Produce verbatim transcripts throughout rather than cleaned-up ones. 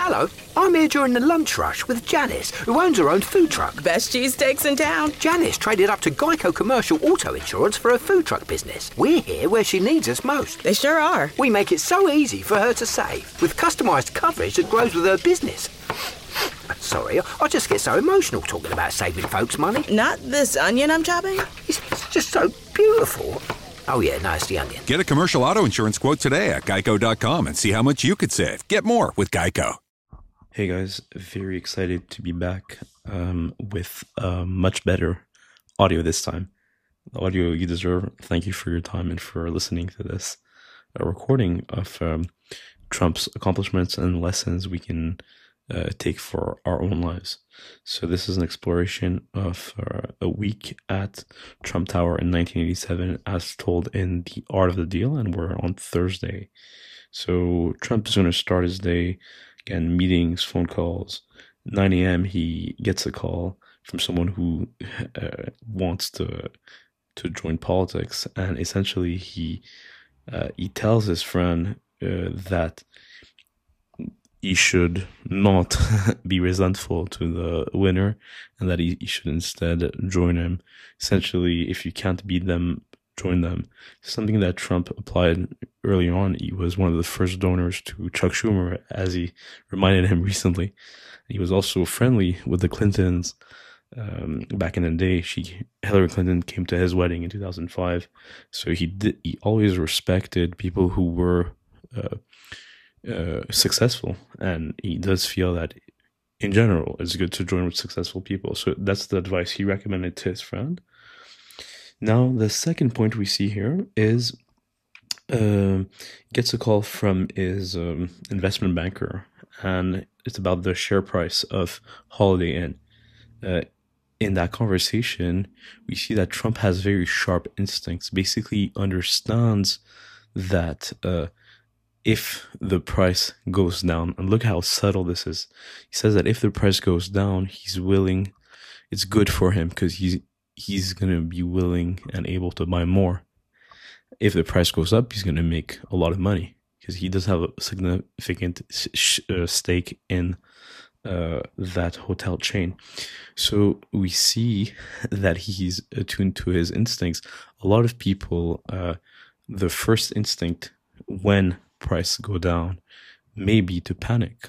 Hello, I'm here during the lunch rush with Janice, who owns her own food truck. Best cheesesteaks in town. Janice traded up to Geico Commercial Auto Insurance for her food truck business. We're here where she needs us most. They sure are. We make it so easy for her to save, with customised coverage that grows with her business. Sorry, I just get so emotional talking about saving folks money. Not this onion I'm chopping? It's, it's just so beautiful. Oh yeah, no, it's the onion. Get a commercial auto insurance quote today at geico dot com and see how much you could save. Get more with Geico. Hey guys, very excited to be back um, with uh, much better audio this time. The audio you deserve. Thank you for your time and for listening to this a recording of um, Trump's accomplishments and lessons we can uh, take for our own lives. So this is an exploration of uh, a week at Trump Tower in nineteen eighty-seven as told in The Art of the Deal, and we're on Thursday. So Trump is going to start his day. Again, meetings, phone calls. nine a.m. he gets a call from someone who uh, wants to to join politics, and essentially he uh, he tells his friend uh, that he should not be resentful to the winner, and that he, he should instead join him. Essentially, if you can't beat them, join them. Something that Trump applied early on. He was one of the first donors to Chuck Schumer, as he reminded him recently. He was also friendly with the Clintons um, back in the day. She Hillary Clinton came to his wedding in two thousand five, so he did. He always respected people who were uh, uh, successful, and he does feel that in general it's good to join with successful people. So that's the advice he recommended to his friend. Now, the second point we see here is uh, gets a call from his um, investment banker, and it's about the share price of Holiday Inn. Uh, in that conversation, we see that Trump has very sharp instincts, basically understands that uh, if the price goes down, and look how subtle this is, he says that if the price goes down, he's willing, it's good for him because he's he's going to be willing and able to buy more. If the price goes up, he's going to make a lot of money because he does have a significant sh- uh, stake in uh, that hotel chain. So we see that he's attuned to his instincts. A lot of people, uh, the first instinct when prices go down may be to panic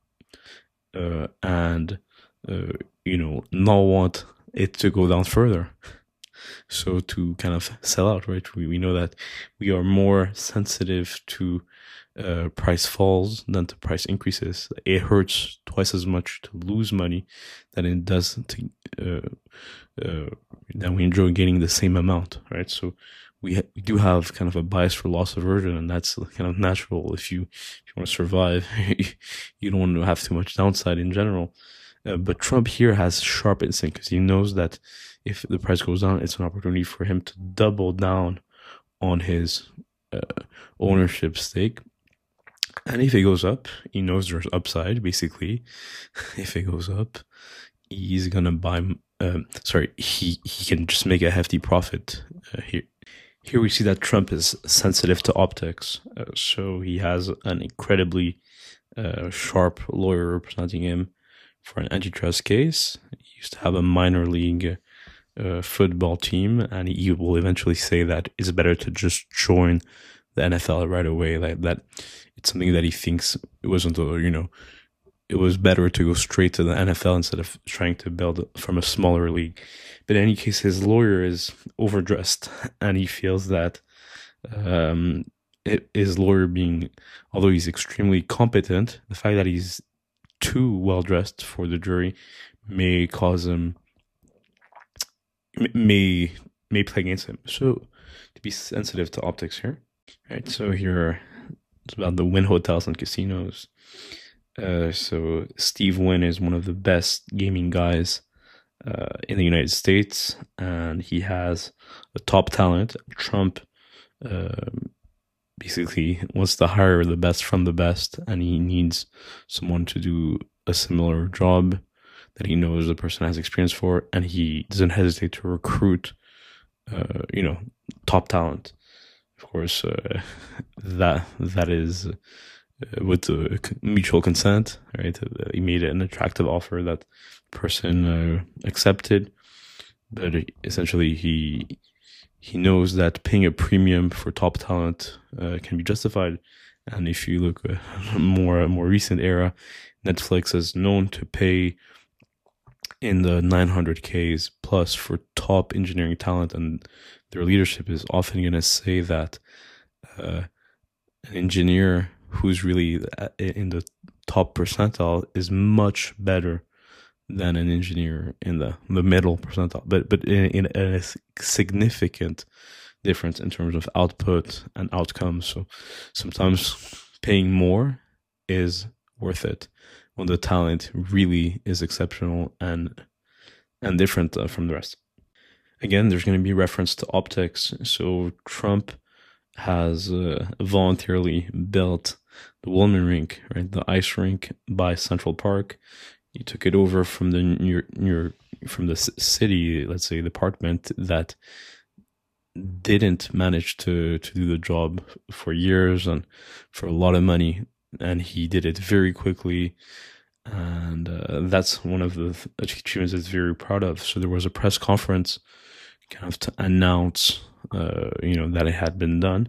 uh, and, uh, you know, not want it to go down further. So to kind of sell out, right? We, we know that we are more sensitive to uh, price falls than to price increases. It hurts twice as much to lose money than it does to uh, uh, than we enjoy gaining the same amount, right? So we, ha- we do have kind of a bias for loss aversion, and that's kind of natural. If you if you want to survive, you don't want to have too much downside in general. Uh, but Trump here has sharp instinct because he knows that if the price goes down, it's an opportunity for him to double down on his uh, ownership stake. And if it goes up, he knows there's upside, basically. If it goes up, he's going to buy, um, sorry, he, he can just make a hefty profit uh, here. Here we see that Trump is sensitive to optics. Uh, so he has an incredibly uh, sharp lawyer representing him for an antitrust case. He used to have a minor league uh, football team, and he will eventually say that it's better to just join the N F L right away. Like that, it's something that he thinks it wasn't, a, you know, it was better to go straight to the N F L instead of trying to build from a smaller league. But in any case, his lawyer is overdressed, and he feels that um, it, his lawyer being, although he's extremely competent, the fact that he's too well dressed for the jury may cause him may may play against him. So to be sensitive to optics here. Right, so here it's about the Wynn hotels and casinos. Uh, so Steve Wynn is one of the best gaming guys uh, in the United States, and he has a top talent. Trump uh, basically wants to hire the best from the best, and he needs someone to do a similar job that he knows the person has experience for, and he doesn't hesitate to recruit, uh, you know, top talent. Of course, uh, that that is uh, with the mutual consent, right? He made an attractive offer that person uh, accepted, but essentially he he knows that paying a premium for top talent uh, can be justified. And if you look at a more more recent era, Netflix is known to pay in the nine hundred Ks plus for top engineering talent, and their leadership is often going to say that uh, an engineer who's really in the top percentile is much better than an engineer in the, the middle percentile, but but in, in a significant difference in terms of output and outcomes. So sometimes paying more is worth it when the talent really is exceptional and and different uh, from the rest. Again, there's going to be reference to optics. So Trump has uh, voluntarily built the Wollman Rink, right, the ice rink by Central Park. He took it over from the New, New from the city, let's say, department that didn't manage to to do the job for years and for a lot of money, and he did it very quickly. And uh, that's one of the achievements he's very proud of. So there was a press conference kind of to announce, uh, you know, that it had been done.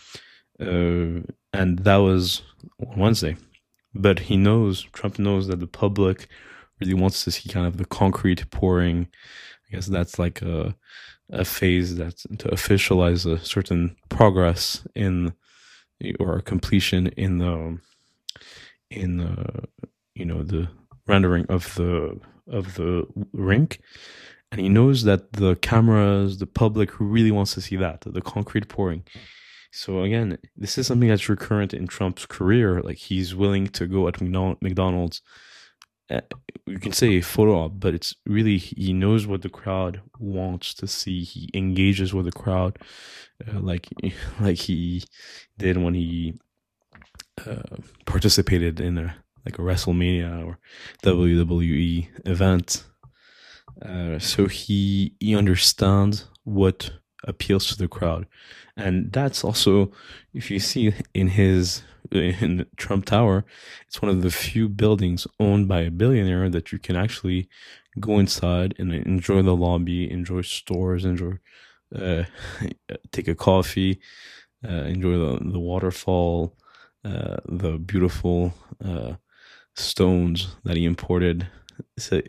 Uh, and that was on Wednesday. But he knows, Trump knows that the public really wants to see kind of the concrete pouring. I guess that's like a, a phase that's to officialize a certain progress in, or a completion in the, in the, you know, the rendering of the of the rink. And he knows that the cameras, the public really wants to see that, the concrete pouring. So again, this is something that's recurrent in Trump's career. Like, he's willing to go at McDonald's, uh, you can say a photo op, but it's really, he knows what the crowd wants to see. He engages with the crowd, uh, like like he did when he uh, participated in a like a WrestleMania or W W E event. Uh, so he he understands what appeals to the crowd. And that's also, if you see in his, in Trump Tower, it's one of the few buildings owned by a billionaire that you can actually go inside and enjoy the lobby, enjoy stores, enjoy, uh, take a coffee, uh, enjoy the, the waterfall, uh, the beautiful, uh, stones that he imported. So,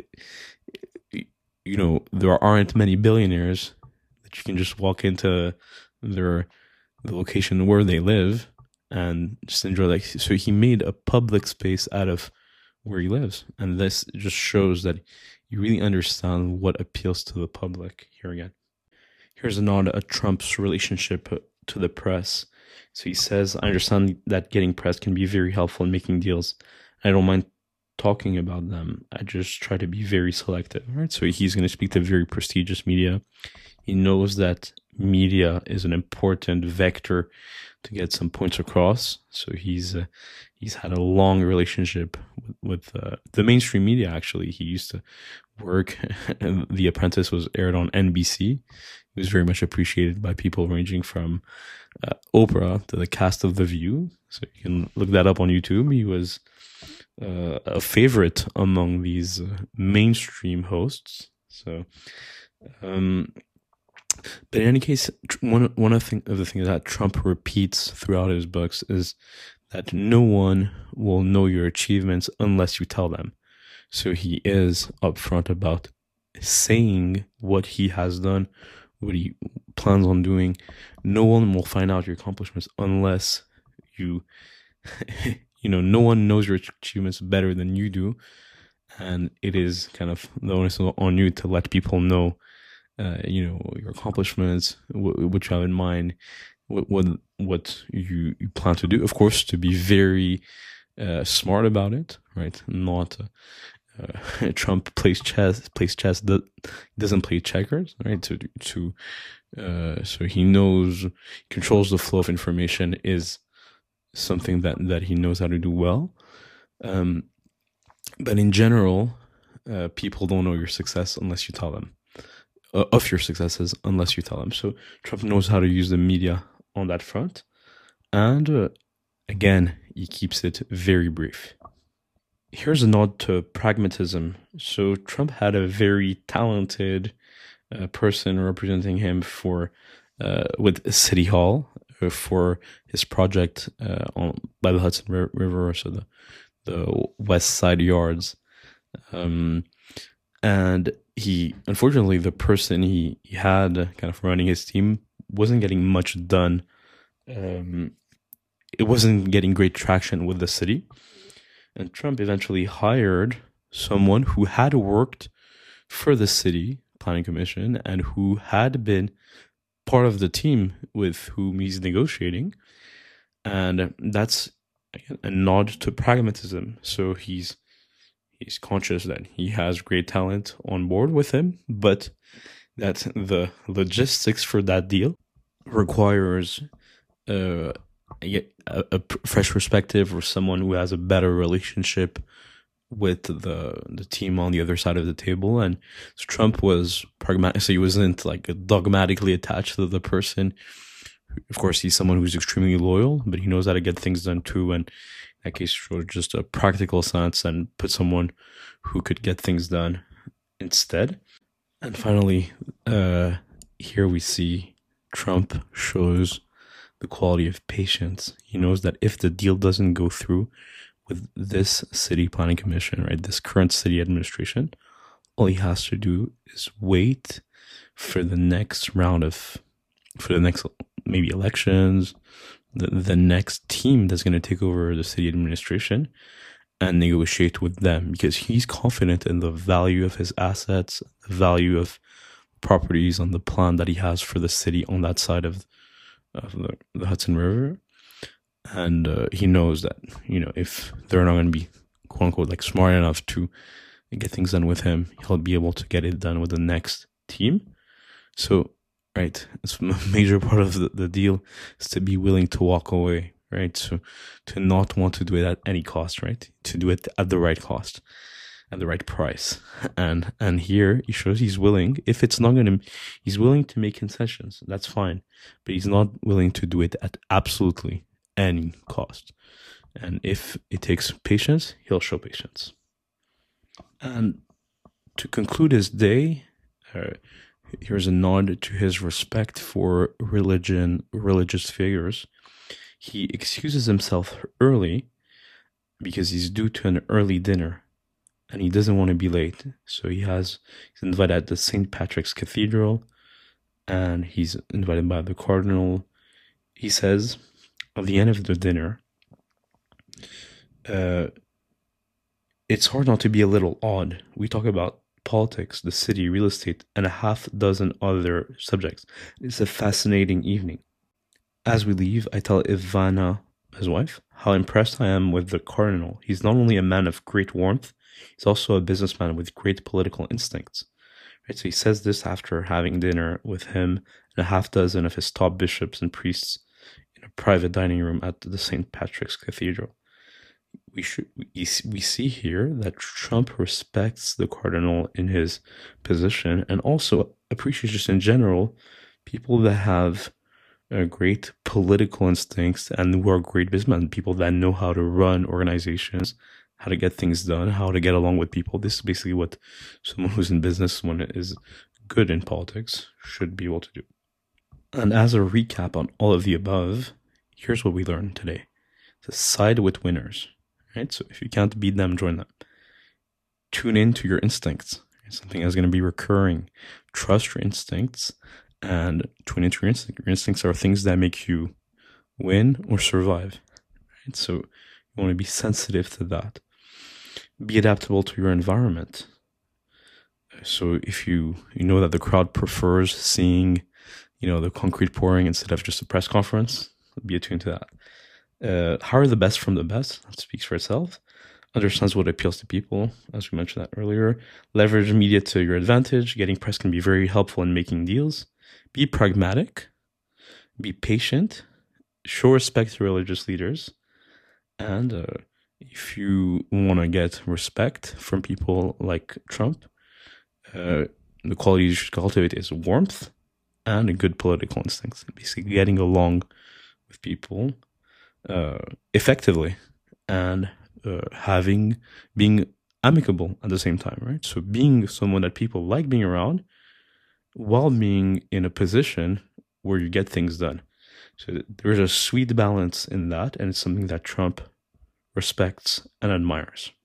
you know, there aren't many billionaires that you can just walk into their the location where they live and just enjoy. Like, so he made a public space out of where he lives, and this just shows that you really understand what appeals to the public. Here again, here's a nod at Trump's relationship to the press. So he says, "I understand that getting press can be very helpful in making deals. I don't mind talking about them. I just try to be very selective." Right. So he's going to speak to very prestigious media. He knows that media is an important vector to get some points across. So he's uh, he's had a long relationship with, with uh, the mainstream media. Actually, he used to work. The Apprentice was aired on N B C. He was very much appreciated by people ranging from uh, Oprah to the cast of The View. So you can look that up on YouTube. He was uh, a favorite among these uh, mainstream hosts. So. Um, But in any case, one one of, thing, of the things that Trump repeats throughout his books is that no one will know your achievements unless you tell them. So he is upfront about saying what he has done, what he plans on doing. No one will find out your accomplishments unless you, you know, no one knows your achievements better than you do. And it is kind of the onus on you to let people know Uh, you know, your accomplishments, what, what you have in mind, what what, what you, you plan to do. Of course, to be very uh, smart about it, right? Not uh, uh, Trump plays chess, plays chess, do, doesn't play checkers, right? To to uh, so he knows, controls the flow of information is something that that he knows how to do well. Um, but in general, uh, people don't know your success unless you tell them. Uh, of your successes unless you tell them. So Trump knows how to use the media on that front. And uh, again, he keeps it very brief. here's a nod to pragmatism. So Trump had a very talented uh, person representing him for uh, with City Hall uh, for his project uh, on by the Hudson River, so the the West Side Yards, um, and he unfortunately the person he, he had kind of running his team wasn't getting much done. Um, it wasn't getting great traction with the city. And Trump eventually hired someone who had worked for the city planning commission and who had been part of the team with whom he's negotiating. And that's again, a nod to pragmatism. So he's he's conscious that he has great talent on board with him, but that the logistics for that deal requires uh, a, a fresh perspective or someone who has a better relationship with the the team on the other side of the table. And so Trump was pragmatic, so he wasn't like dogmatically attached to the person. Of course, he's someone who's extremely loyal, but he knows how to get things done too. And in that case, showed just a practical sense and put someone who could get things done instead. And finally, uh, here we see Trump shows the quality of patience. He knows that if the deal doesn't go through with this city planning commission, right, this current city administration, all he has to do is wait for the next round of, for the next maybe elections, the, the next team that's going to take over the city administration and negotiate with them, because he's confident in the value of his assets, the value of properties on the plan that he has for the city on that side of, of the, the Hudson River. And uh, he knows that, you know, if they're not going to be, quote unquote, like smart enough to get things done with him, he'll be able to get it done with the next team. So, right, it's a major part of the, the deal is to be willing to walk away, right? So to not want to do it at any cost, right? To do it at the right cost, at the right price. And and here he shows he's willing, if it's not going to, he's willing to make concessions. That's fine. But he's not willing to do it at absolutely any cost. And if it takes patience, he'll show patience. And to conclude his day, uh, here's a nod to his respect for religion, religious figures. He excuses himself early because he's due to an early dinner and he doesn't want to be late. So he has, he's invited at the Saint Patrick's Cathedral and he's invited by the Cardinal. He says, at the end of the dinner, uh, it's hard not to be a little odd. We talk about politics, the city, real estate, and a half dozen other subjects. It's a fascinating evening. As we leave, I tell Ivana, his wife, how impressed I am with the Cardinal. He's not only a man of great warmth, he's also a businessman with great political instincts. Right, so he says this after having dinner with him and a half dozen of his top bishops and priests in a private dining room at the Saint Patrick's Cathedral. We should we, we see here that Trump respects the Cardinal in his position and also appreciates just in general people that have uh, great political instincts and who are great businessmen, people that know how to run organizations, how to get things done, how to get along with people. This is basically what someone who's in business, someone is good in politics, should be able to do. And as a recap on all of the above, here's what we learned today. To side with winners. Right? So if you can't beat them, join them. Tune in to your instincts. Something that's going to be recurring. Trust your instincts and tune into your instincts. Your instincts are things that make you win or survive. Right? So you want to be sensitive to that. Be adaptable to your environment. So if you, you know that the crowd prefers seeing, you know, the concrete pouring instead of just a press conference, be attuned to that. Uh, hire the best from the best. That speaks for itself. Understands what appeals to people, as we mentioned that earlier. Leverage media to your advantage. Getting press can be very helpful in making deals. Be pragmatic. Be patient. Show respect to religious leaders. And uh, if you want to get respect from people like Trump, uh, the quality you should cultivate is warmth and a good political instincts. Basically getting along with people Uh, effectively and uh, having being amicable at the same time, right? So being someone that people like being around while being in a position where you get things done. So there's a sweet balance in that, and it's something that Trump respects and admires.